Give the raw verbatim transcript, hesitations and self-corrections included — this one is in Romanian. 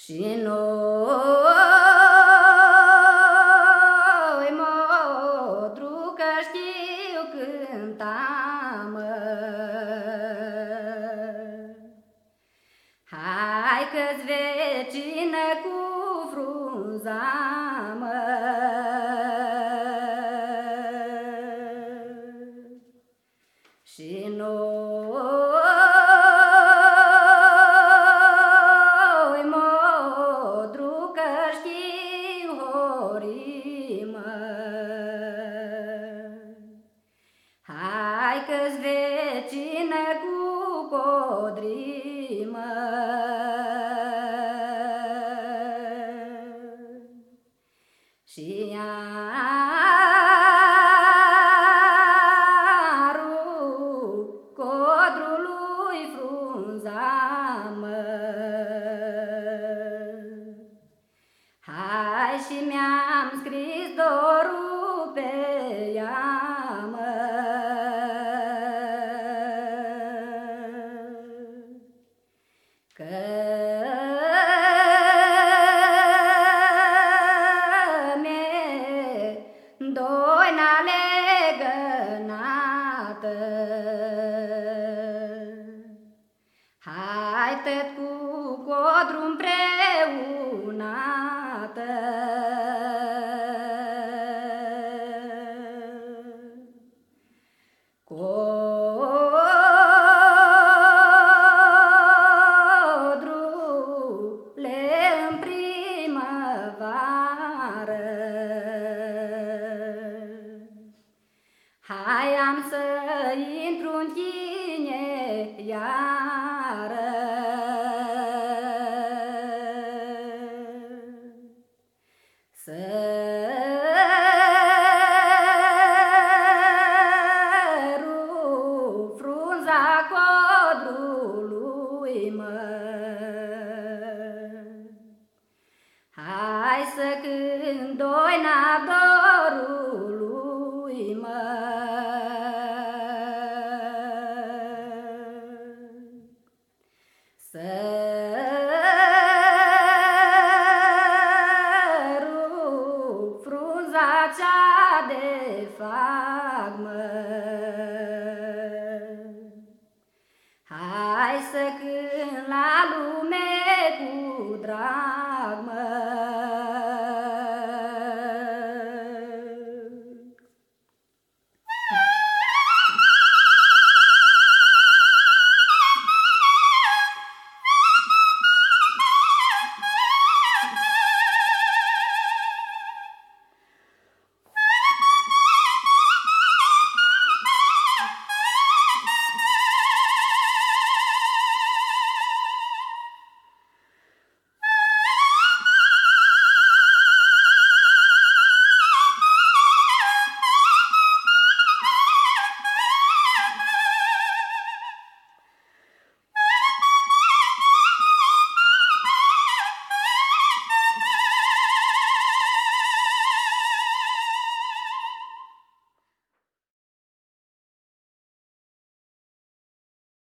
Și noi, modru, că știu cânta, mă. Hai că-ți vecină cu frunza, mă. Și noi, modru, că știu horii, mă. Hai că-ți vecină cu codrii, mă. Și iarul codrului frunza, mă. Hai și mi-am scris dorul pe ea, mă. Că doina legănată. Hai tot cu codru împreunată. Codrule în primăvară, hai am să intru în tine iară. Săru frunza codrului, mă. Hai să cânt doina dorului, mă. Săru frunza cea de fac, mă. Hai să cânt la lume cu drag, mă.